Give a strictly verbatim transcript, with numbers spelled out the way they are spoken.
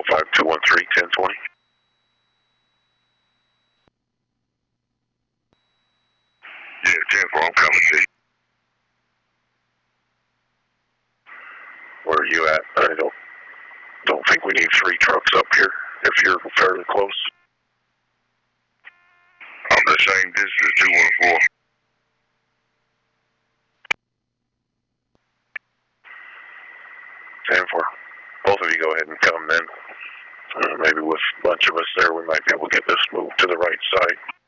five two one three, ten twenty. Yeah, ten four, I'm coming to you. Where are you at? I don't, don't think we need three trucks up here if you're fairly close. I'm the same distance, two one four. ten four. Both of you go ahead and come then. Uh, maybe with a bunch of us there, we might be able to get this moved to the right side.